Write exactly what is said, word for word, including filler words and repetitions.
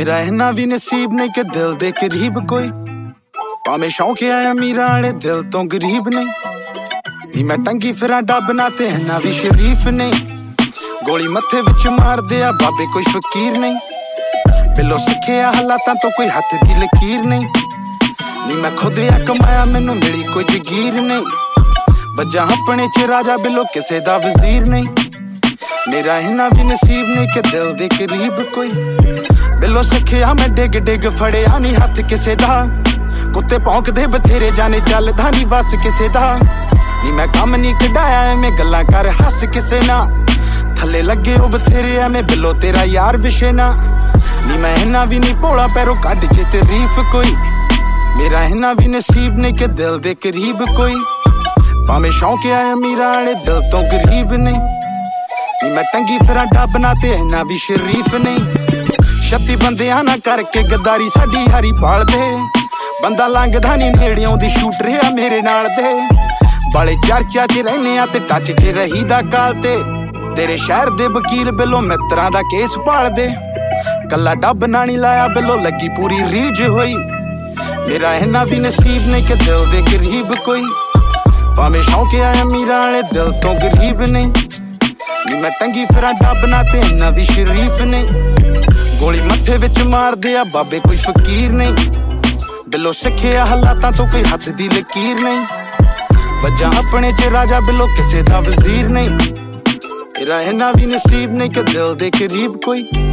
मेरा इन्ना भी नसीब नहीं कि दिल दे करीब कोई, भावें शौक है अमीरां वाले दिल तो गरीब नहीं। नी मैं टंगी फिरा डब ना ते इन्ना भी शरीफ नहीं, गोली मत्थे विच मार दे आ बाबे कोई फकीर नहीं। बिलो सिखे हालातां तो कोई हथ दी लकीर नहीं, नी मैं खुद आ कमाया मैनू मिली कोई जगीर नहीं। वजा अपने च राजा बिलो किसे दा वजीर नहीं, मेरा इन्ना भी नसीब नहीं कि दिल दे करीब कोई। बिलो सिखिया मैं डिग डिग फड़िया नी हथ किसे दा, कुत्ते भौंकदे बथेरे जाने चलदा नी बस किसे दा। नी मैं कम नी कढाया एवें गल्लां कर हस किसे ना, थले लगे ओ बथेरे एवें बिलो तेरा यार विशे ना। नी मैं इन्ना भी नी भोला पैरों कढ जे तारीफ कोई, मेरा इन्ना भी नसीब नहीं कि दिल दे करीब कोई, भावें शौक है अमीरां वाले दिल तो गरीब नहीं। नी मैं टंगी फिरा डब ना ते इन्ना भी शरीफ नहीं, छत्ती बंदियां ना करके गद्दारी साडी हारी पाल दे। बंदा लंघदा नी नेड़ियों दी शूट रहा मेरे नाल दे, बाले चर्चा च रहने आ ते टच च रहीदा काल ते। तेरे शहर दे वकील बिलो मित्रां दा केस पाल दे, कल्ला डब ना नी लाया बिलो लगी पूरी रीज होई। मेरा इन्ना भी नसीब नहीं कि दिल दे करीब कोई, भावें शौक है अमीरां वाले दिल तो गरीब नहीं। नी मैं टंगी फिरा डब ना ते इन्ना भी शरीफ नहीं, गोली मत्थे विच मार दे आ बाबे कोई फकीर नहीं। बिलो सिखे हालातां तो कोई हथ दी लकीर नहीं, वजा अपने च राजा बिलो किसे दा वजीर नहीं। मेरा इन्ना भी नसीब नहीं कि दिल दे करीब कोई।